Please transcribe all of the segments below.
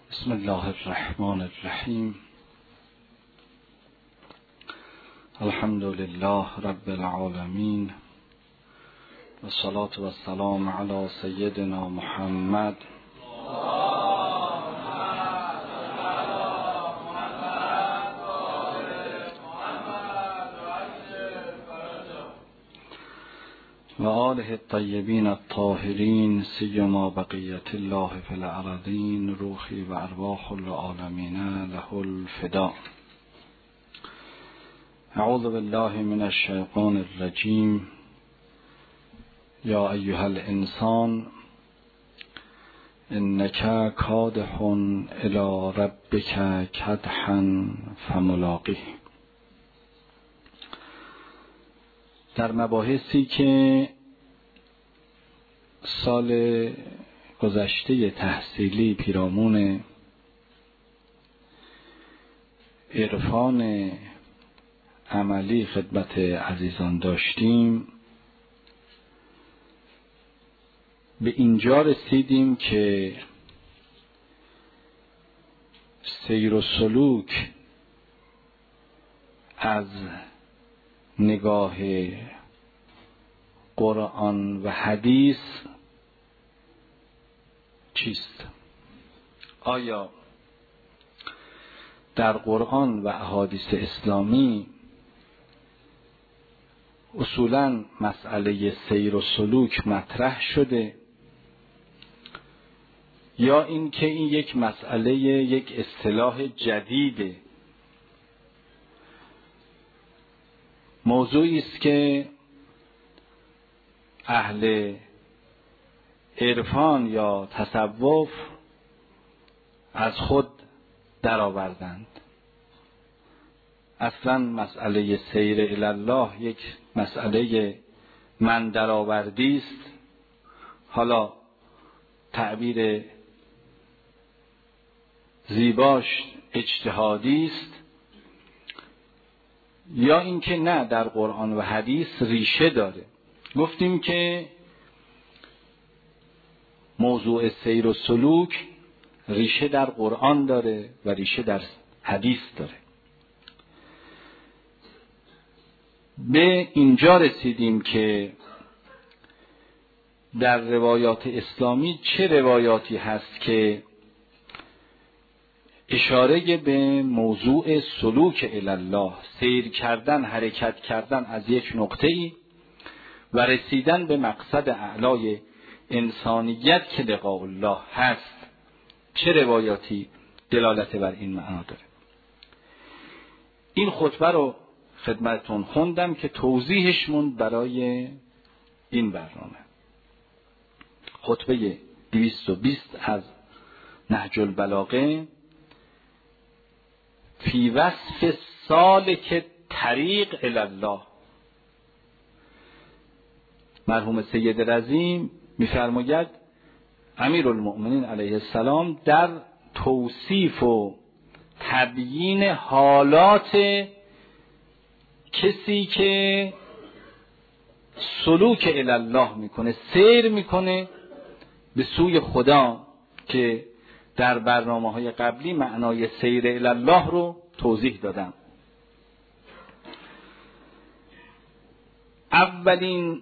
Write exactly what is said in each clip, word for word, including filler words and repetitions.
بسم الله الرحمن الرحیم. الحمد لله رب العالمین و الصلاة و السلام علی سیدنا محمد و آله الطیبین الطاهرین سیما بقیت الله فی الارضین روحی و ارواح العالمین له الفدا. اعوذ بالله من الشیطان الرجیم. یا ایها الانسان انک کادح الی ربک کدحا فملاقیه. در مباحثی که سال گذشته تحصیلی پیرامون عرفان عملی خدمت عزیزان داشتیم، به اینجا رسیدیم که سیر و سلوک از نگاه قرآن و حدیث چیست؟ آیا در قرآن و احادیث اسلامی اصولاً مسئله سیر و سلوک مطرح شده، یا اینکه این یک مسئله یک اصطلاح جدیده، موضوعی است که اهل عرفان یا تصوف از خود درآوردند؟ اصلا مسئله سیر الی الله یک مسئله من درآوردی است، حالا تعبیر زیباش اجتهادی است، یا اینکه نه، در قرآن و حدیث ریشه داره. گفتیم که موضوع سیر و سلوک ریشه در قرآن داره و ریشه در حدیث داره. به اینجا رسیدیم که در روایات اسلامی چه روایاتی هست که اشاره به موضوع سلوک الی الله، سیر کردن، حرکت کردن از یک نقطه‌ای و رسیدن به مقصد اعلای انسانیت که لقاء الله هست، چه روایاتی دلالت بر این معنا داره. این خطبه رو خدمتتون خوندم که توضیحش موند برای این برنامه. خطبه دویست و بیست از نهج البلاغه فی وصف سالک طریق الی الله. مرحوم سید رضی می‌فرماید امیرالمؤمنین علیه السلام در توصیف و تبیین حالات کسی که سلوک الی الله میکنه، سیر میکنه به سوی خدا، که در برنامه‌های قبلی معنای سیر الی الله رو توضیح دادم. اولین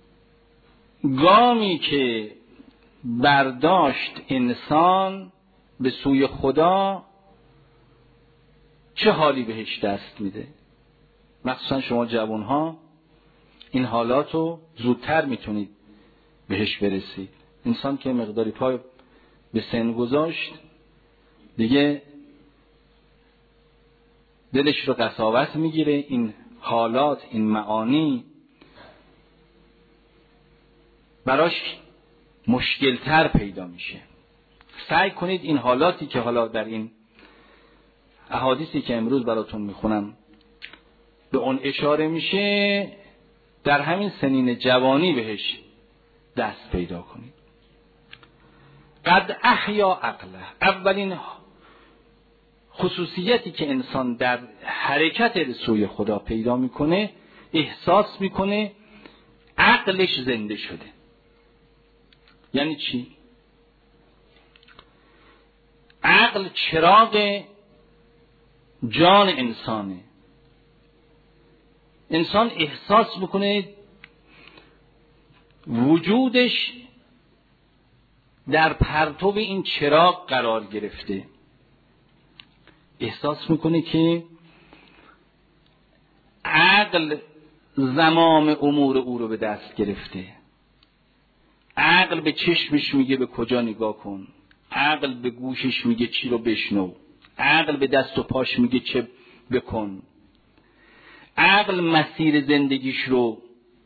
گامی که برداشت انسان به سوی خدا، چه حالی بهش دست میده؟ مخصوصا شما جوانها این حالات رو زودتر میتونید بهش برسید. انسان که مقداری پای به سن گذاشت دیگه دلش رو قساوت میگیره، این حالات، این معانی براش مشکلتر پیدا میشه. سعی کنید این حالاتی که حالا در این احادیثی که امروز براتون میخونم به اون اشاره میشه، در همین سنین جوانی بهش دست پیدا کنید. قد احیا عقله. اولین خصوصیتی که انسان در حرکت سوی خدا پیدا میکنه، احساس میکنه عقلش زنده شده. یعنی چی؟ عقل چراغ جان انسانه. انسان احساس بکنه وجودش در پرتو این چراغ قرار گرفته، احساس میکنه که عقل زمام امور او رو به دست گرفته. عقل به چشمش میگه به کجا نگاه کن، عقل به گوشش میگه چی رو بشنو، عقل به دست و پاش میگه چه بکن، عقل مسیر زندگیش رو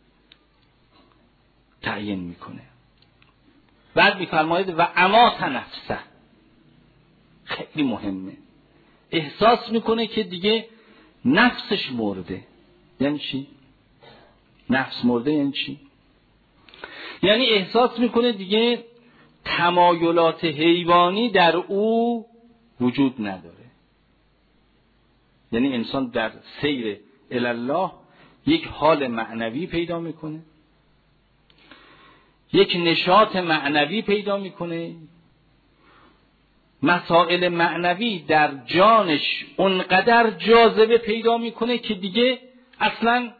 تعیین میکنه. بعد میفرماید و امات نفسه، خیلی مهمه، احساس میکنه که دیگه نفسش مرده. یعنی چی؟ نفس مرده یعنی چی؟ یعنی احساس میکنه دیگه تمایلات حیوانی در او وجود نداره. یعنی انسان در سیر الله یک حال معنوی پیدا میکنه، یک نشاط معنوی پیدا میکنه، مسائل معنوی در جانش اونقدر جاذبه پیدا میکنه که دیگه اصلا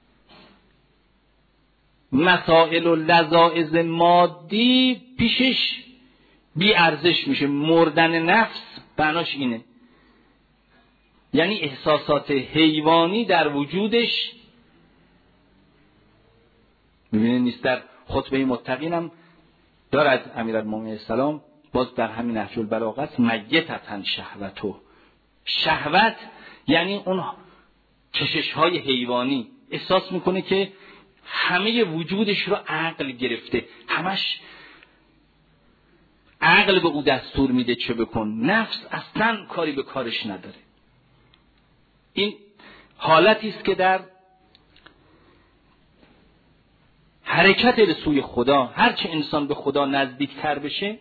مسائل و لذائذ مادی پیشش بی ارزش میشه. مردن نفس معناش اینه، یعنی احساسات حیوانی در وجودش میبینه نیست. در خطبه متقین هم دارد امیرالمومنین السلام، باز در همین نهج البلاغه است، میتتن شهوتو. شهوت یعنی اون کشش های حیوانی، احساس میکنه که همه وجودش رو عقل گرفته، همش عقل به او دستور میده چه بکن، نفس اصلا کاری به کارش نداره. این حالتی است که در حرکت به سوی خدا، هرچه انسان به خدا نزدیکتر بشه،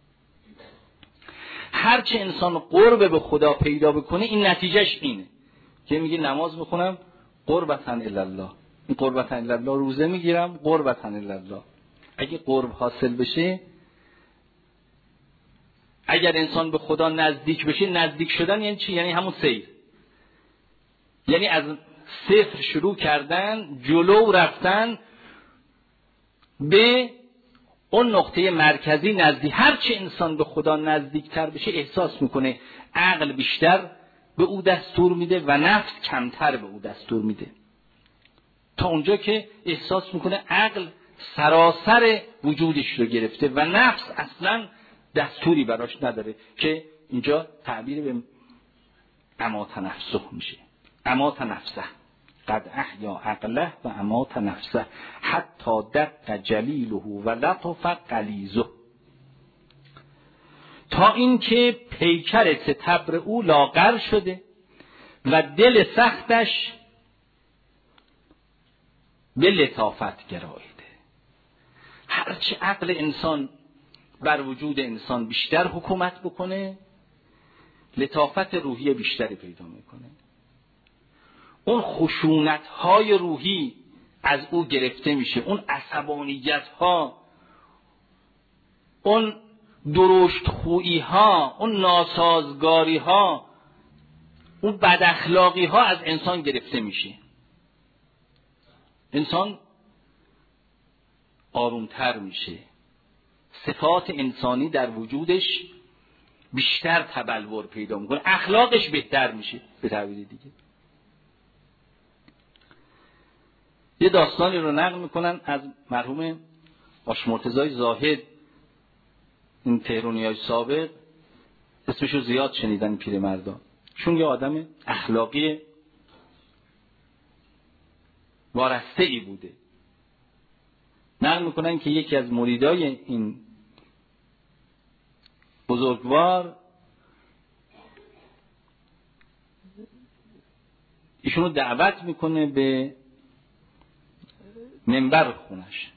هرچه انسان قرب به خدا پیدا بکنه، این نتیجهش اینه که میگه نماز بخونم قربتاً الله، این قربتاً الله، روزه میگیرم قربتاً الله. اگه قرب حاصل بشه، اگر انسان به خدا نزدیک بشه، نزدیک شدن یعنی چی؟ یعنی همون سیر، یعنی از صفر شروع کردن، جلو رفتن به اون نقطه مرکزی نزدیک. هرچه انسان به خدا نزدیکتر بشه احساس میکنه عقل بیشتر به او دستور میده و نفس کمتر به او دستور میده، تا اونجا که احساس میکنه عقل سراسر وجودش رو گرفته و نفس اصلا دستوری براش نداره، که اینجا تعبیر به امات نفسه میشه. امات نفسه قد احیا عقله و امات نفسه حتی دق جلیله و لطف غلیظه، تا اینکه پیکر ستبر او لاغر شده و دل سختش به لطافت گراییده. هرچه عقل انسان بر وجود انسان بیشتر حکومت بکنه، لطافت روحی بیشتری پیدا میکنه. اون خشونت های روحی از او گرفته میشه، اون عصبانیت ها، اون درشت خویی ها، اون ناسازگاری ها، اون بد اخلاقی ها از انسان گرفته میشه. انسان آرومتر میشه، صفات انسانی در وجودش بیشتر تبلور پیدا میکنه، اخلاقش بهتر میشه. به تعبیر دیگه یه داستانی رو نقل میکنن از مرحوم آش مرتضی زاهد، این تهرانیای سابق، اسمشو زیاد شنیدن پیرمردا، چون یه آدم اخلاقی وارسته ای بوده. نقل میکنن که یکی از مریدای این بزرگوار ایشونو دعوت میکنه به منبر خونش.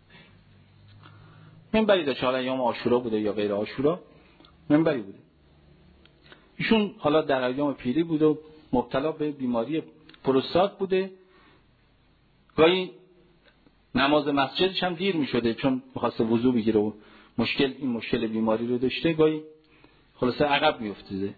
منبری داشت، حالا ایام عاشورا بوده یا غیر عاشورا، منبری بوده. ایشون حالا در ایام پیری بود و مبتلا به بیماری پروستات بوده. گاهی نماز مسجدش هم دیر می شده چون میخواسته وضو بگیره و مشکل این مشکل بیماری رو داشته. گاهی خلاصه عقب میافتاده.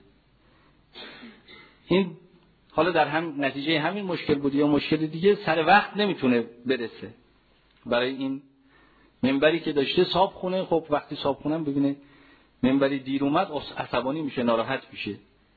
این حالا در هم نتیجه همین مشکل بود یا مشکل دیگه، سر وقت نمیتونه برسه. برای این منبری که داشته صابخونه، خب وقتی صابخونه ببینه منبری دیر اومد عصبانی میشه، ناراحت میشه.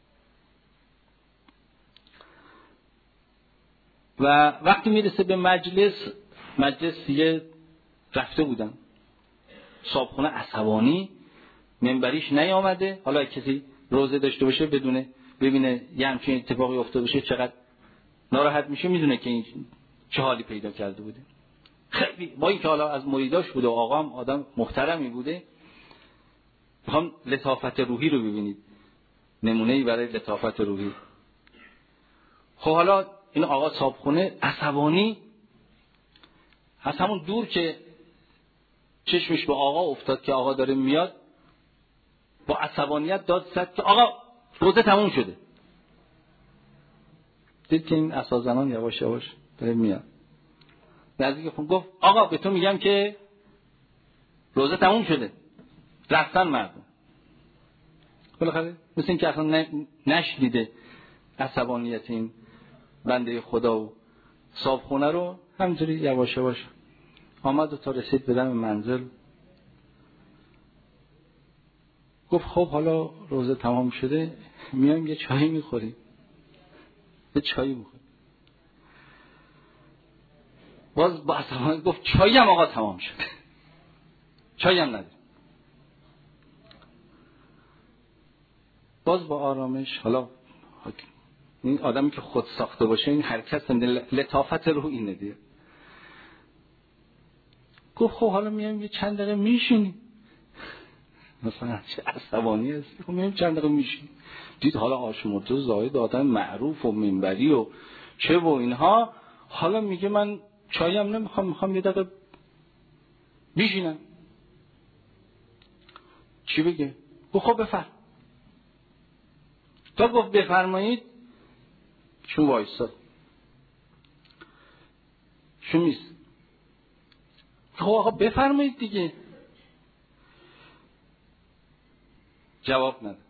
و وقتی میرسه به مجلس، مجلس دیگه رفته بودن، صابخونه عصبانی، منبریش نیامده. حالا کسی روزه داشته باشه بدونه، ببینه یه همچین اتفاقی افتاده باشه چقدر ناراحت میشه، میدونه که این چه حالی پیدا کرده بوده. خیلی با اینکه حالا از مریداش بوده و آقا هم آدم محترمی بوده. میخوام لطافت روحی رو ببینید، نمونه‌ای برای لطافت روحی. خب حالا این آقا صابخونه عصبانی، از همون دور که چشمش به آقا افتاد که آقا داره میاد، با عصبانیت داد زد که آقا روزه تموم شده. دید که این عصازنان یواش یواش داره میاد، نزدیک خون گفت آقا به تو میگم که روزه تموم شده. رفتن مردم. بالاخره مثل این که اصلا نشنیده عصبانیت این بنده خدا و صابخونه رو، همینجوری یواش یواش آمد و تا رسید به دم منزل. گفت خب حالا روزه تمام شده، میایم یه چایی میخوریم. یه چایی میخوریم. باز با عصبانیت گفت چایی هم آقا تمام شده، چایی هم نداریم. باز با آرامش، حالا این آدمی که خود ساخته باشه این حرکت لطافت رو اینه دیگه. گفت خب حالا میایم یه چند دقیقه میشینیم. مثلا چه عصبانی هستی، خب میایم چند دقیقه میشینیم. دید حالا آشمرده زاهد آدم معروف و منبری و چه و اینها، حالا میگه من چایم نمیخوام، میخوام یه دقیقه میشینم. چی بگه؟ گفت خب بفرم. تا گفت بفرمایید چون وایساد، چون نیست. خب آقا بفرمایید دیگه. جواب نداد.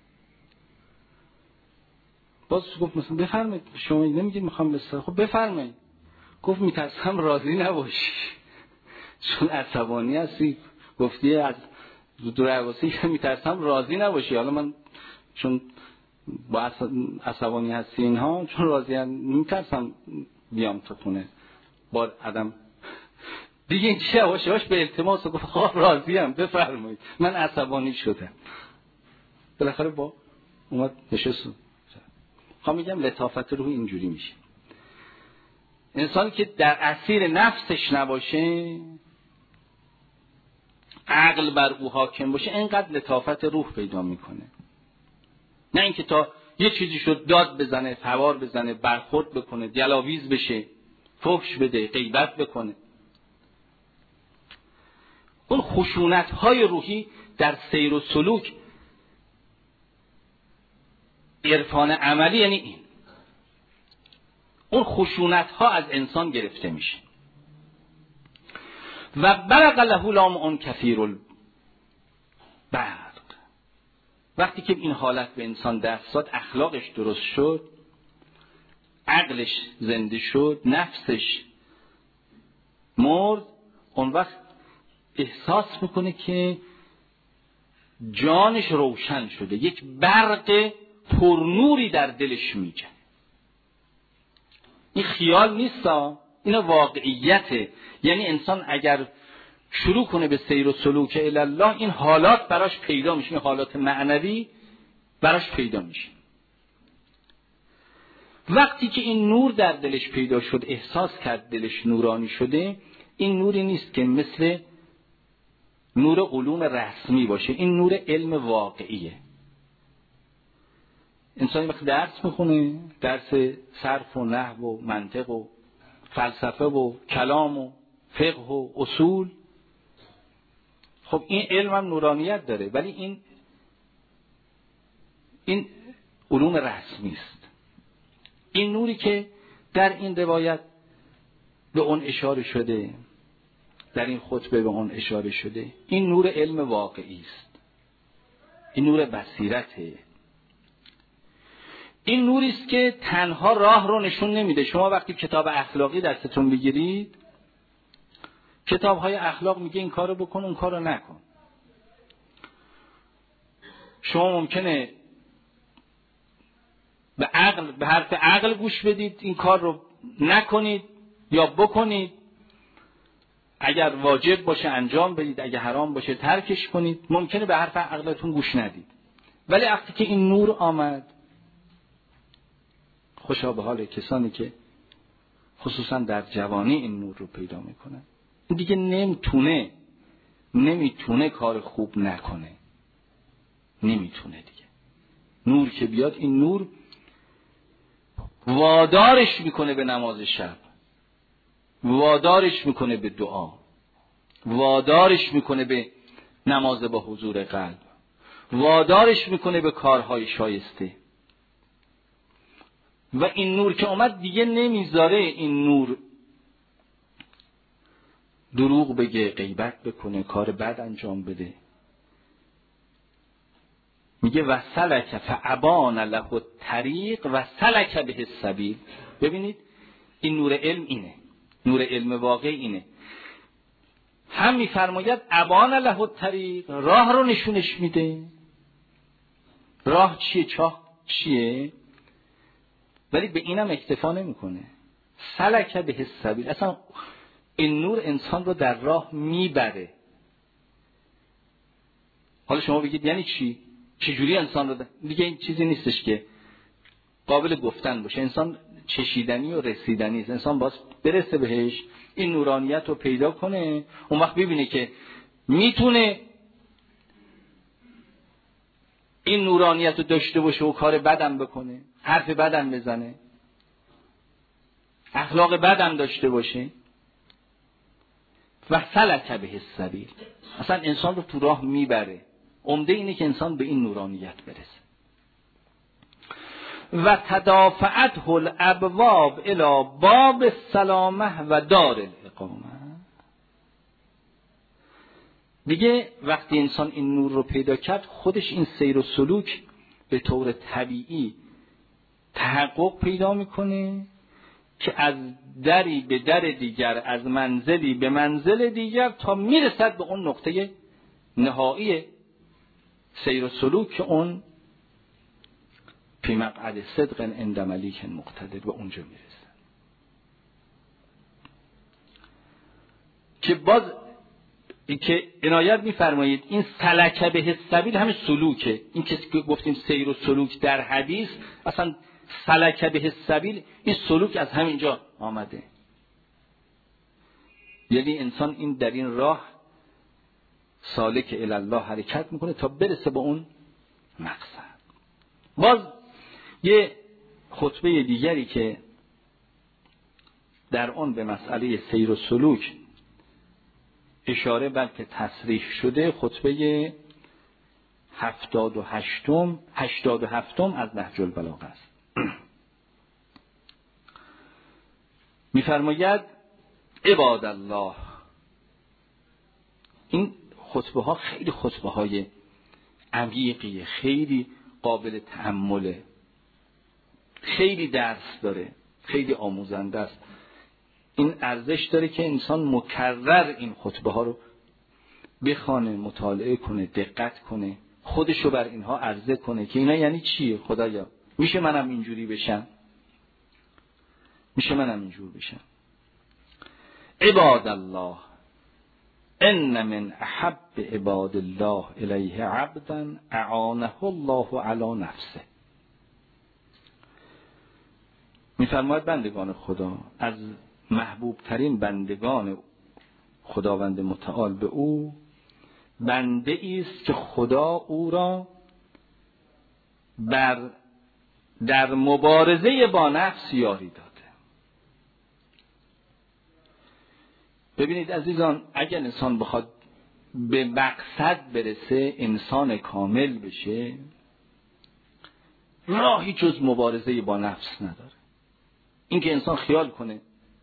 باز گفت مثلا بفرمایید، شما نمیگید میخوام بستر. خب بفرمایید. گفت میترسم راضی نباشی چون عصبانی هستی، گفتی از دور عواسی که میترسم راضی نباشی. حالا من چون با عصبانی هستی اینها، چون راضی هم میترسم بیام تو خونه با عدم دیگه. این چیه؟ هاش هاش به التماس گفت خب راضیم بفرمایید، من عصبانی شدم. بالاخره با اومد نشست. خب میگم لطافت روح اینجوری میشه. انسانی که در اسیر نفسش نباشه، عقل بر او حاکم باشه، اینقدر لطافت روح پیدا میکنه. نه اینکه تا یه چیزی شد داد بزنه، فوار بزنه، برخورد بکنه، جلاویز بشه، فحش بده، غیبت بکنه. اون خشونت های روحی در سیر و سلوک عرفان عملی یعنی این. اون خشونت ها از انسان گرفته میشه. و برق له لامع کثیر البرق. وقتی که این حالت به انسان دست داد، اخلاقش درست شد، عقلش زنده شد، نفسش مرد، اون وقت احساس میکنه که جانش روشن شده، یک برق پرنوری در دلش میجه. این خیال نیستا، این واقعیته. یعنی انسان اگر شروع کنه به سیر و سلوک الله، این حالات براش پیدا میشه، این حالات معنوی براش پیدا میشه. وقتی که این نور در دلش پیدا شد، احساس کرد دلش نورانی شده، این نوری نیست که مثل نور علوم رسمی باشه، این نور علم واقعیه. انسانی وقتی درس میخونه، درس صرف و نحو و منطق و فلسفه و کلام و فقه و اصول، خب این علم هم نورانیت داره، ولی این این علوم رسمی است. این نوری که در این روایت به اون اشاره شده، در این خطبه به اون اشاره شده، این نور علم واقعی است. این نور بصیرته. این نوری است که تنها راه رو نشون نمیده. شما وقتی کتاب اخلاقی دستتون بگیرید، کتاب‌های اخلاق میگه این کارو بکن اون کارو نکن. شما ممکنه به عقل، به حرف عقل گوش بدید، این کار رو نکنید یا بکنید، اگر واجب باشه انجام بدید، اگر حرام باشه ترکش کنید. ممکنه به حرف عقلتون گوش ندید، ولی وقتی که این نور آمد، خوشا به حال کسانی که خصوصا در جوانی این نور رو پیدا میکنن. دیگه نمیتونه نمیتونه کار خوب نکنه، نمیتونه دیگه. نور که بیاد، این نور وادارش میکنه به نماز شب، وادارش میکنه به دعا، وادارش میکنه به نماز با حضور قلب، وادارش میکنه به کارهای شایسته. و این نور که اومد دیگه نمیذاره این نور دروغ بگه، غیبت بکنه، کار بد انجام بده. میگه و سلک فابان له الطریق و سلک به السبیل. ببینید این نور علم اینه، نور علم واقعی اینه. هم میفرماید ابان له الطریق، راه رو نشونش میده. راه چیه؟ چاه چیه؟ ولی به اینم اکتفا نمیکنه. سلک به السبیل، اصلا این نور انسان رو در راه میبره. حالا شما بگید یعنی چی؟ چجوری انسان رو ده؟ دیگه این چیزی نیستش که قابل گفتن باشه. انسان چشیدنی و رسیدنی است. انسان باز برسه بهش، این نورانیت رو پیدا کنه، اون وقت ببینه که میتونه این نورانیت رو داشته باشه و کار بدم بکنه، حرف بدم بزنه، اخلاق بدم داشته باشه. و سلک به السبیل، اصلا انسان رو تو راه میبره. عمده اینه که انسان به این نورانیت برسه. و تدافعته الابواب الی باب السلامه و دار الاقامه. دیگه وقتی انسان این نور رو پیدا کرد، خودش این سیر و سلوک به طور طبیعی تحقق پیدا میکنه که از دری به در دیگر، از منزلی به منزل دیگر، تا میرسد به اون نقطه نهایی سیر و سلوک که اون فی مقعد صدق عند ملیک مقتدر، به اونجا میرسه. که باز که عنایت میفرمایید این سلک به السبیل همین سلوکه. این که گفتیم سیر و سلوک در حدیث، اصلا سلک به السبیل این سلوک از همینجا آمده. یعنی انسان این در این راه سالک الی الله حرکت میکنه تا برسه به اون مقصد. باز یه خطبه دیگری که در اون به مسئله سیر و سلوک اشاره بلکه تصریح شده، خطبه هفتاد و هشتم هشتاد و هفتم از نهج البلاغه است. میفرماید عباد الله. این خطبه ها خیلی خطبه های عمیقیه، خیلی قابل تأمله، خیلی درس داره، خیلی آموزنده است. این ارزش داره که انسان مکرر این خطبه ها رو بخوانه، مطالعه کنه، دقت کنه، خودشو بر اینها عرضه کنه که اینا یعنی چیه. خدایا میشه منم اینجوری بشم؟ میشه منم اینجور بشم؟ عباد الله ان من احب عباد الله الیه عبدا اعانه الله علی نفسه. میفرماید بندگان خدا، از محبوب ترین بندگان خداوند متعال به او بنده ایست که خدا او را بر در مبارزه با نفس یاری داده. ببینید عزیزان، اگر انسان بخواد به مقصد برسه، انسان کامل بشه، راهی جز مبارزه با نفس نداره. این که انسان خیال کنه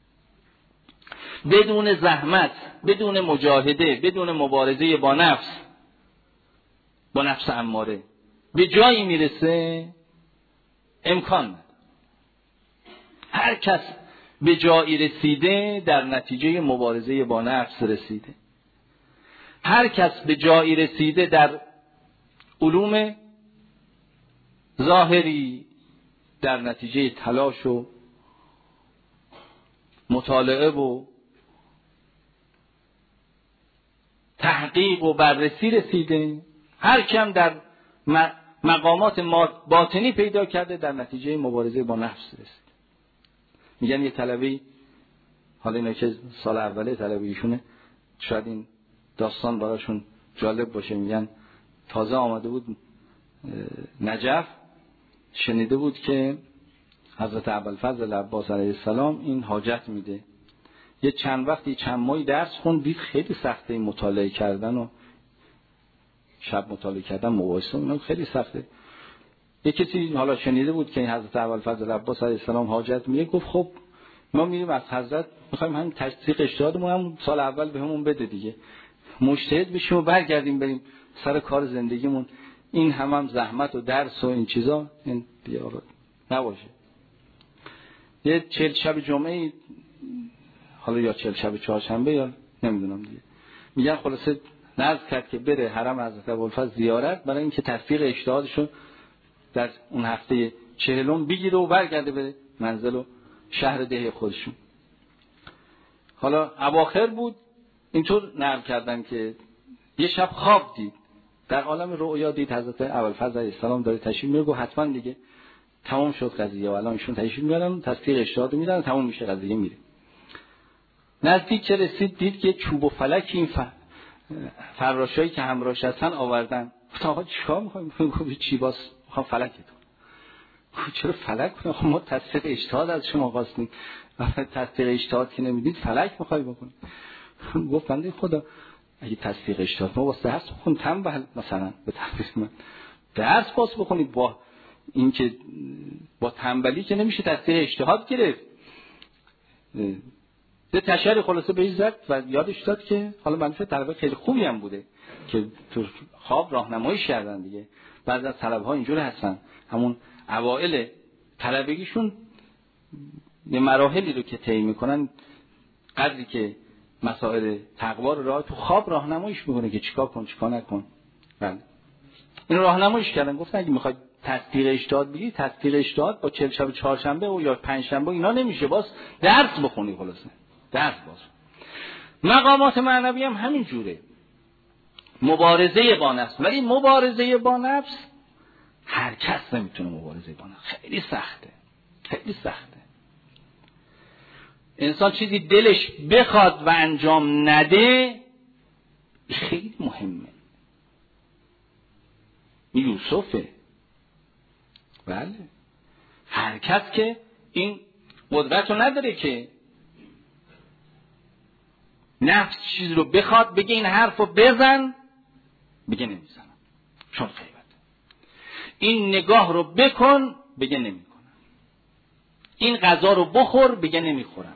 بدون زحمت، بدون مجاهده، بدون مبارزه با نفس با نفس اماره به جایی میرسه امکان نداره. هر کس به جایی رسیده در نتیجه مبارزه با نفس رسیده. هر کس به جایی رسیده در علوم ظاهری در نتیجه تلاش و مطالعه و تحقیق و بررسی رسیده. هر کم در مقامات باطنی پیدا کرده در نتیجه مبارزه با نفس رسید. میگن یه طلبی، حالا اینا که سال اوله طلبیشونه شاید این داستان براشون جالب باشه، میگن تازه آمده بود نجف، شنیده بود که حضرت ابوالفضل عباس علیه السلام این حاجت میده. یه چند وقتی چند ماهی درس خوند، دید خیلی سخته این مطالعه کردن و شب مطالعه کردن مباحثه اینا خیلی سخته. یه کسی حالا شنیده بود که این حضرت ابوالفضل عباس علیه السلام حاجت میده، گفت خب ما میریم از حضرت میخوایم هم تصدیق اجتهادمون هم سال اول بهمون بده دیگه، مجتهد بشیم و برگردیم بریم سر کار زندگیمون. این هم هم زحمت و درس و این چیزا این دیگه نباشه. یه چهل شب جمعه، حالا یا چهل شب چهارشنبه یا نمیدونم دیگه، میگن خلاصه نذر کرد که بره حرم حضرت ابوالفضل زیارت برای اینکه تفسیر اجتهادشو در اون هفته چهلم بگیره و برگرده به منزل و شهر ده خودشون. حالا اواخر بود، اینطور نقل کردن که یه شب خواب دید، در عالم رؤیا دید حضرت ابوالفضل علیه السلام داره تشریف میاره. گفت حتما دیگه تمام شد قضیه و الان ایشون تشریف میارن تصدیق اجتهاد میدن تمام میشه قضیه میره. نزدیک که رسید دید که چوب و فلک این فراشایی که همراهش هستن آوردن. گفت آقا چیکار می‌خواید؟ گفت چی باس می‌خوام فلکتون. گفت چرا فلک کنه؟ خب ما تصدیق اجتهاد از شما خواستیم، تصدیق اجتهاد که نمیدید فلک می‌خوای بکنی؟ گفت بنده خدا اگه تصدیق اجتهاد ما واسه درس بخون تنبل مثلا به تعبیر من درس باز بخونید، با این که با تنبلی که نمیشه تصدیق اجتهاد گرفت. یه تشریح خلاصه بهش زد و یادش داد که حالا منفعه طلبه خیلی خوبی هم بوده که تو خواب راهنمایی کردن دیگه. بعضی از طلبه‌ها اینجوری هستن، همون اوائل طلبگیشون یه مراحلی رو که طی میکنن قدری که مسائل تقوا رو راه تو خواب راهنماییش میکنه که چیکار کن چیکار نکن. بله این راهنماییش کردن، گفتن اگه میخواید تصدیق اجتهاد بگی تصدیق اجتهاد با چهل شب چهارشنبه و یا پنجشنبه اینا نمیشه، باز درس بخونی خلاصه درس باز. مقامات معنوی هم همین جوره، مبارزه با نفس. ولی مبارزه با نفس هر کس نمیتونه مبارزه با نفس، خیلی سخته خیلی سخته. انسان چیزی دلش بخواد و انجام نده خیلی مهمه. یوسفه، بله هر کس که این قدرت رو نداره که نفس چیز رو بخواد بگه این حرف رو بزن، بگه نمیزنم چون غیبت. این نگاه رو بکن، بگه نمی کنم. این غذا رو بخور، بگه نمیخورم.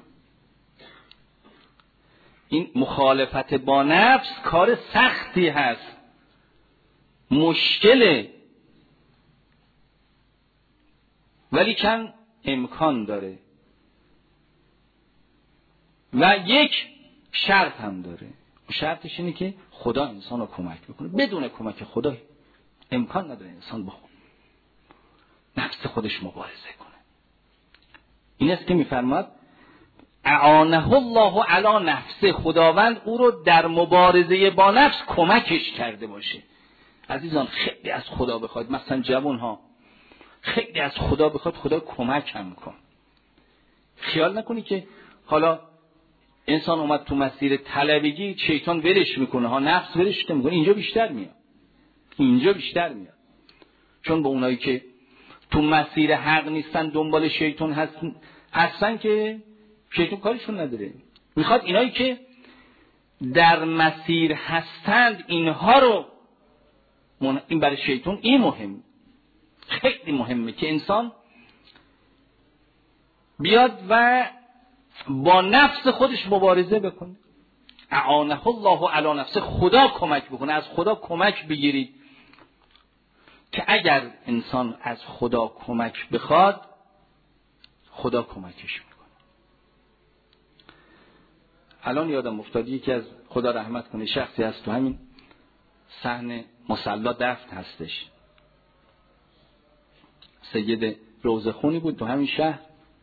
این مخالفت با نفس کار سختی هست، مشکله، ولی کن امکان داره و یک شرط هم داره. شرطش اینه که خدا انسان رو کمک بکنه. بدون کمک خدا امکان نداره انسان با نفس خودش مبارزه کنه. این است که میفرماد اعانه الله علی نفسه، خداوند او رو در مبارزه با نفس کمکش کرده باشه. عزیزان خیلی از خدا بخواد، مثلا جوان ها خیلی از خدا بخواد، خدا کمک هم کن. خیال نکنی که حالا انسان اومد تو مسیر طلبگی شیطان ولش میکنه ها، نفس ولش میکنه. اینجا بیشتر میاد، اینجا بیشتر میاد، چون با اونایی که تو مسیر حق نیستن دنبال شیطان هستن هستن که شیطان کارشون نداره. میخواد اینایی که در مسیر هستند اینها رو من... این برای شیطان این مهم، خیلی مهمه که انسان بیاد و با نفس خودش مبارزه بکنه. اعانه الله علی نفسه، خدا کمک بکنه، از خدا کمک بگیرید که اگر انسان از خدا کمک بخواد خدا کمکش میکنه. الان یادم افتاد یکی از خدا رحمت کنه شخصی هست تو همین صحن مصلا دفن هستش، سید روزخونی بود تو همین شهر،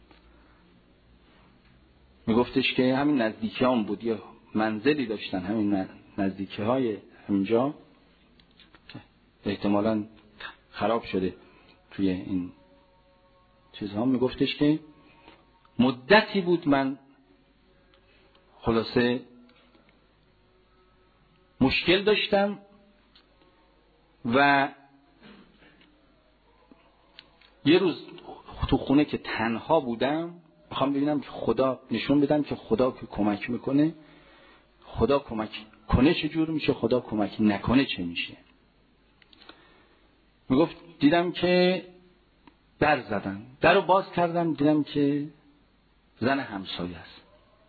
میگفتش که همین نزدیکی هم بود، یا منزلی داشتن همین نزدیکی های همینجا، احتمالاً خراب شده توی این چیزها. میگفتش که مدتی بود من خلاصه مشکل داشتم و یه روز تو خونه که تنها بودم میخوام ببینم که خدا، نشون بدم که خدا که کمک میکنه، خدا کمک کنه چه جور میشه، خدا کمک نکنه چه میشه. میگفت دیدم که در زدم، در رو باز کردم دیدم که زن همسایه است،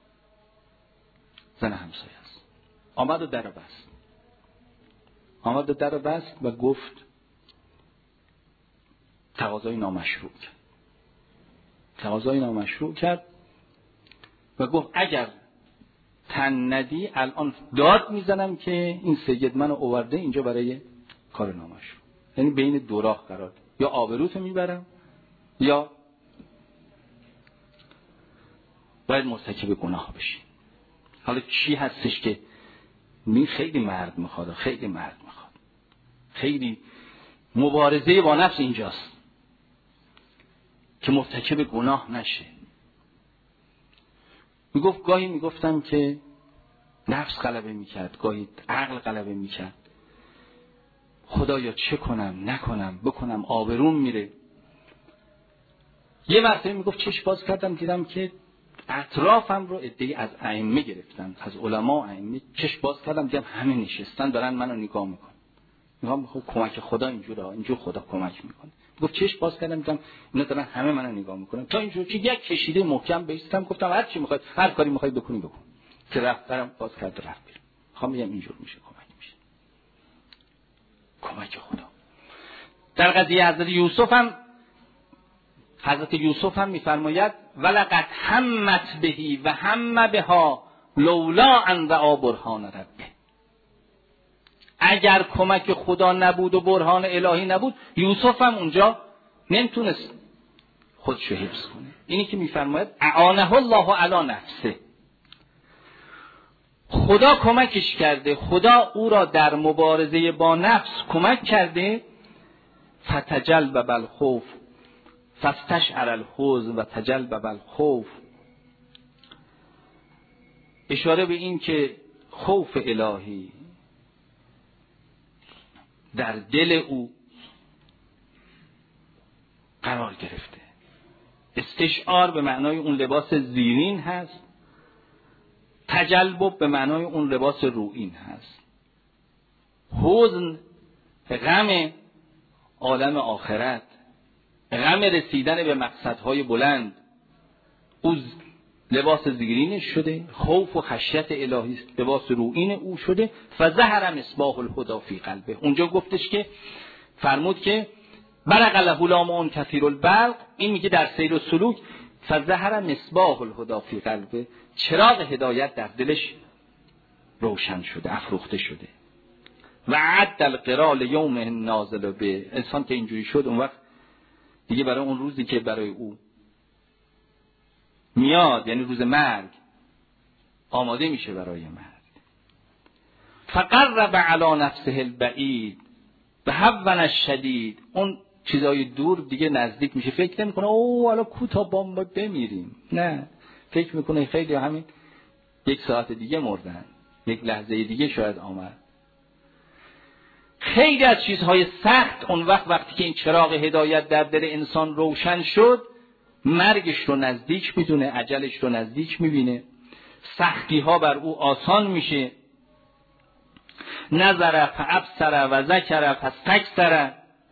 زن همسایه است. آمد و در رو بست، آمد و در رو بست و گفت تقاضای نامشروع کرد، تقاضای نامشروع کرد و گفت اگر تن ندی الان داد میزنم که این سید منو آورده اینجا برای کار نامشروع. یعنی بین دو راه قرار، یا آبروتو میبرم یا باید مرتکب گناه بشی. حالا چی هستش که می خیلی مرد میخواد، خیلی مرد میخواد، خیلی مبارزه با نفس اینجاست که مرتکب گناه نشه. میگفت گاهی میگفتم که نفس غلبه میکرد، گاهی عقل غلبه میکرد، خدایا چه کنم نکنم، بکنم آبروم میره. یه مرتبه میگفت چشم باز کردم دیدم که اطرافم رو عده‌ای از ائمه گرفتن، از علما ائمه، چشم باز کردم دیدم همه نشستن دارن منو نگاه میکنن. میگم خب کمک خدا اینجوره، اینجور خدا کمک میکنه. گفت چشم باز کردم دیدم اینا دارن همه منو نگاه میکنن، تا اینجور که یک کشیده محکم بیستم، گفتم هر چی میخواید، هر کاری میخواید بکنی بکن. که رفتم باز کرد رفت بیرون. میخوام بگم اینجور میشه کمک میشه، کمک خدا. در قضیه حضرت یوسف هم حضرت یوسف هم میفرماید ولقد همت بهی و هم بها لولا ان رأى برهان ربه. اگر کمک خدا نبود و برهان الهی نبود یوسف هم اونجا نمیتونست خودشو حفظ کنه. اینی که میفرماید اعانه الله علی نفسه، خدا کمکش کرده، خدا او را در مبارزه با نفس کمک کرده. فتجلب بالخوف فاستشعر الحزن و تجلب بالخوف، اشاره به این که خوف الهی در دل او قرار گرفته. استشعار به معنای اون لباس زیرین هست، تجلب به معنای اون لباس روئین هست. حزن غم عالم آخرت، غم رسیدن به مقصدهای بلند، او لباس زیرینش شده. خوف و خشیت الهی لباس روئین او شده. فظهر مصباح الهدی فی قلبه. اونجا گفتش که فرمود که برق له لامع کثیر البرق، این میگه در سیر و سلوک فظهر مصباح الهدی فی قلبه، چراغ هدایت در دلش روشن شده، افروخته شده. و عد القرا لیوم نازل به، انسان که اینجوری شد اون وقت دیگه برای اون روزی که برای او میاد، یعنی روز مرگ، آماده میشه برای مرگ. فقرب علی نفسه البعید و هون الشدید، اون چیزای دور دیگه نزدیک میشه. فکر نمیکنه اوه حالا کوتا بام بمیریم، نه، فکر میکنه خیلی همین یک ساعت دیگه مردن، یک لحظه دیگه شاید آمد. خیلی از چیزهای سخت اون وقت وقتی که این چراغ هدایت در دل انسان روشن شد، مرگش رو نزدیک میدونه، اجلش رو نزدیک میبینه، سختی ها بر او آسان میشه. نظر فابصر و ذکر فاستکثر،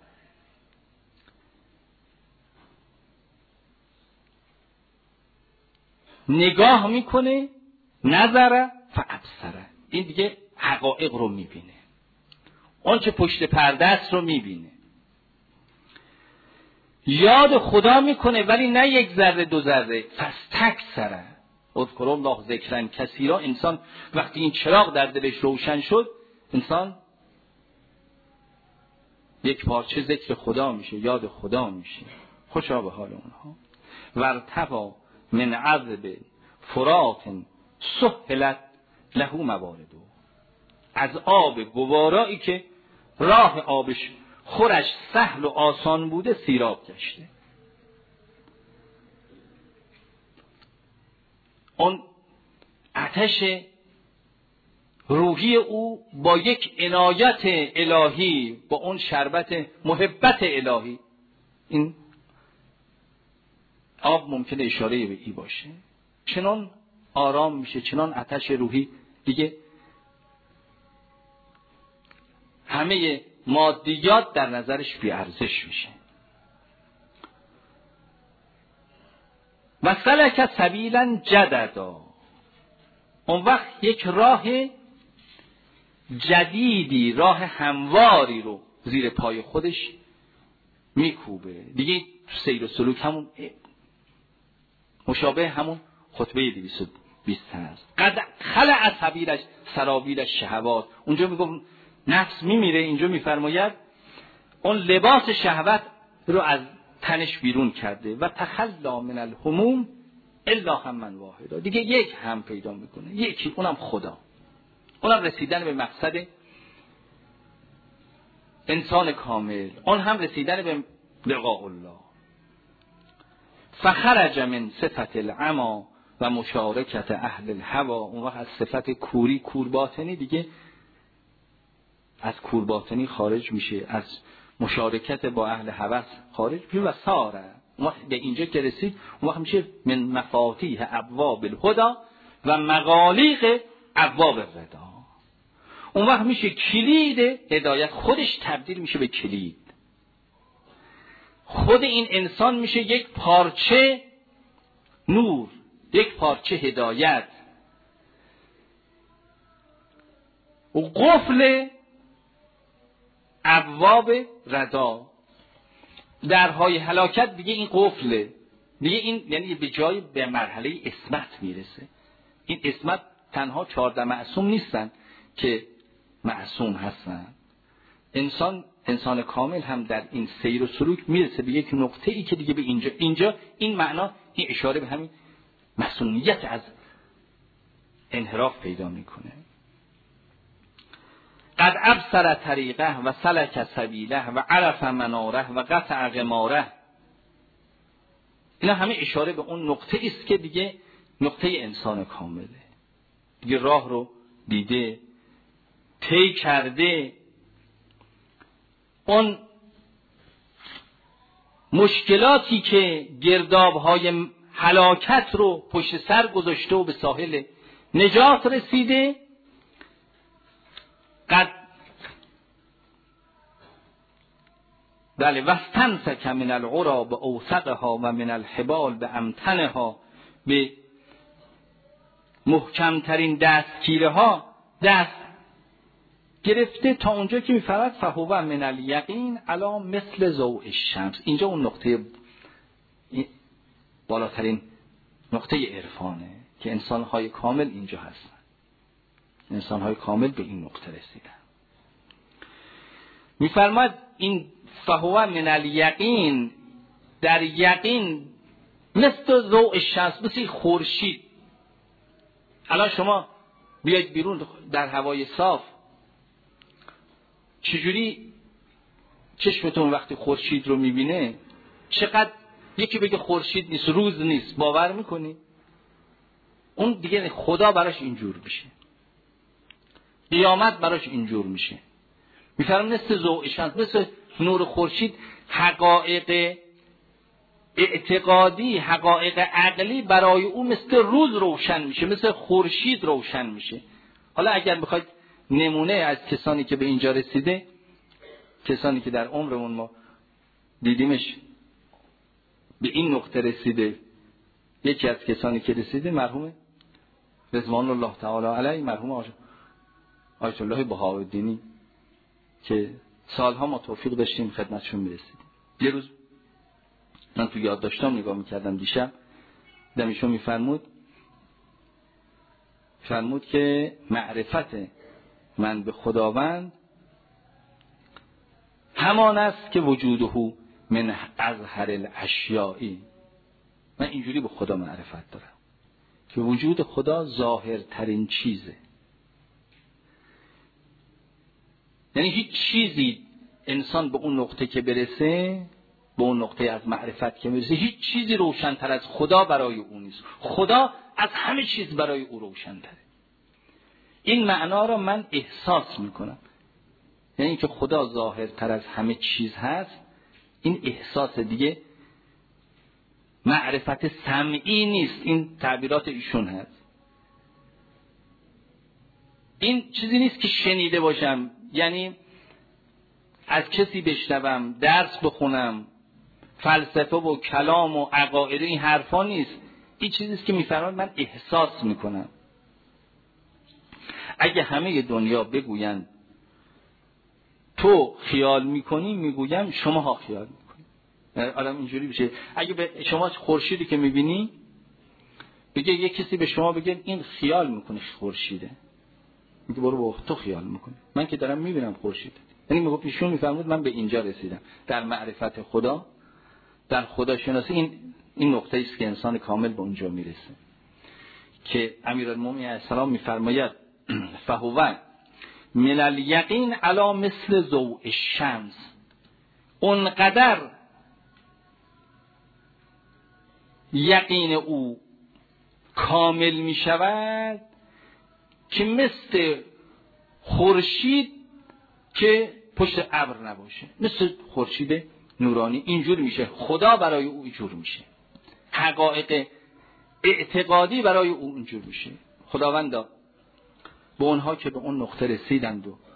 نگاه میکنه، نظر فابصر، این دیگه حقایق رو میبینه، اون چه پشت پرده است رو میبینه. یاد خدا میکنه ولی نه یک ذره دو ذره، فاستکثر اذکروا الله ذکرا کثیرا. انسان وقتی این چراغ در دلش روشن شد، انسان یک پارچه ذکر خدا میشه، یاد خدا میشه. خوشا به حال اونها. ورتوا من عذب فرات سهلت له مواردو، از آب گوارایی که راه آبش خورش سهل و آسان بوده سیراب گشته. اون آتش روحی او با یک عنایت الهی، با اون شربت محبت الهی، این آب ممکنه اشاره به ای باشه، چنان آرام میشه، چنان آتش روحی دیگه همه مادیات در نظرش بی ارزش میشه. و سلک سبیلا جددا، اون وقت یک راه جدیدی، راه همواری رو زیر پای خودش میکوبه. دیگه سیر و سلوک همون مشابه همون خطبه دویست و بیست هست. قد خلع سبیلش سرابیل شهوات، اونجا میگم نفس میمیره، اینجا میفرماید اون لباس شهوت رو از تنش بیرون کرده. و تخلا من الهموم الا هم واحدا، دیگه یک هم پیدا میکنه، یکی، اونم خدا، اونم رسیدن به مقصد انسان کامل، اون هم رسیدن به لقاء الله. فخرج من صفت العما و مشارکت اهل الهوا، اون وقت از صفت کوری، کور باطنی، دیگه از کور باطنی خارج میشه، از مشارکت با اهل هوس خارج میشه. و ساره، اون وقت به اینجا که رسید، اون وقت میشه من مفاتیح ابواب الهدى و مغالیق ابواب الردا. اون وقت میشه کلید هدایت، خودش تبدیل میشه به کلید. خود این انسان میشه یک پارچه نور، یک پارچه هدایت و قفل ابواب ردا. درهای هلاکت دیگه این قفله، دیگه این یعنی به جای به مرحله عصمت میرسه. این عصمت تنها چهارده معصوم نیستن که معصوم هستن، انسان انسان کامل هم در این سیر و سلوک میرسه به یک نقطه ای که دیگه به اینجا اینجا این معنا، این اشاره به همین مسئولیت از انحراف پیدا میکنه. قد ابصر طریقه و سلک سبیله و عرف مناره و قطع غماره. اینا همه اشاره به اون نقطه است که دیگه نقطه انسان کامله، دیگه راه رو دیده، طی کرده، اون مشکلاتی که گرداب‌های هلاکت رو پشت سر گذاشته و به ساحل نجات رسیده. قد بله واستمسک من العرى باوثقها و من الحبال بامتنها، به محکمترین دستگیره ها دست گرفته تا اونجا که میفرد فهو من الیقین علی مثل ضوء الشمس. اینجا اون نقطه بالاترین نقطه عرفانه که انسان‌های کامل اینجا هستن، انسان‌های کامل به این نقطه رسیدن. میفرماد این فهو من الیقین، در یقین مثل ضوء الشمس، مثل خورشید. الان شما بیاید بیرون در هوای صاف، چجوری چشمتون وقتی خورشید رو میبینه؟ چقدر یکی بگه خورشید نیست، روز نیست، باور میکنی؟ اون دیگه خدا براش اینجور میشه، قیامت براش اینجور میشه. میفرم مثل ضوء شمس، مثل نور خورشید، حقایق اعتقادی، حقایق عقلی برای او مثل روز روشن میشه، مثل خورشید روشن میشه. حالا اگر بخواید نمونه از کسانی که به اینجا رسیده، کسانی که در عمرمون ما دیدیمش به این نقطه رسیده، یکی از کسانی که رسیده مرحوم رضوان الله تعالی علیه، مرحوم آیت الله بهاءالدینی که سالها ما توفیق داشتیم خدمتشون میرسیدیم. یه روز من تو یادداشتام نگاه میکردم دیشب، دیدم ایشون میفرمود فرمود که معرفت من به خداوند همان است که وجوده من اظهر الاشیائی. من اینجوری به خدا معرفت دارم که وجود خدا ظاهرترین چیزه. یعنی هیچ چیزی انسان به اون نقطه که برسه، به اون نقطه از معرفت که برسه، هیچ چیزی روشن‌تر از خدا برای او نیست. خدا از همه چیز برای او روشن‌تره. این معنا را من احساس میکنم، یعنی که خدا ظاهرتر از همه چیز هست. این احساس دیگه معرفت سمعی نیست، این تعبیرات ایشون هست. این چیزی نیست که شنیده باشم، یعنی از کسی بشنوم، درس بخونم، فلسفه و کلام و عقاید، این حرفا نیست. این چیزیست که میفرماید من احساس میکنم. اگه همه دنیا بگوین تو خیال میکنی، میگویم شما ها خیال میکنی. آدم اینجوری بشه. اگه به شما خورشیدی که میبینی بگه، یک کسی به شما بگه این خیال میکنی خورشیده، میگه برو با تو خیال میکنی، من که دارم میبینم خورشید. یعنی میگه پیشون میفرمود من به اینجا رسیدم در معرفت خدا، در خدا شناسی. این این نقطه است که انسان کامل به اونجا میرسه که امیرالمومنین علیه السلام میفرماید فهو من الیقین علی مثل ضوء الشمس. اونقدر یقین او کامل می شود که مثل خورشید که پشت ابر نباشه، مثل خورشید نورانی اینجور میشه. خدا برای او اینجور میشه، حقایق اعتقادی برای او اینجور میشه. خداوندا به اونها که به اون نقطه رسیدند و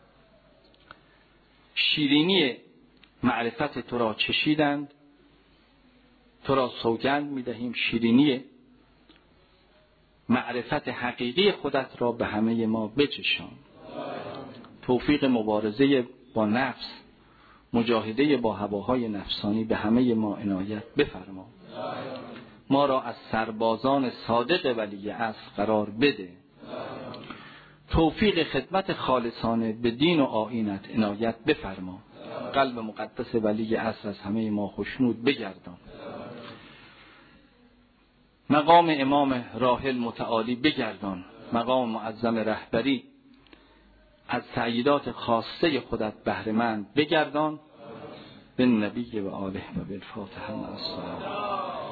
شیرینی معرفت تو را چشیدند، تو را سوگند میدهیم شیرینی معرفت حقیقی خودت را به همه ما بچشان. توفیق مبارزه با نفس، مجاهده با هواهای نفسانی به همه ما عنایت بفرما. ما را از سربازان صادق ولی اصل قرار بده. توفیق خدمت خالصانه به دین و آیینت عنایت بفرما. قلب مقدس ولی اصل از همه ما خوشنود بگردان. مقام امام راحل متعالی بگردان. مقام معظم رهبری از سعیدات خاصه خودت بهره‌مند بگردان. به نبی و آله و بالفاتحه مع السلام.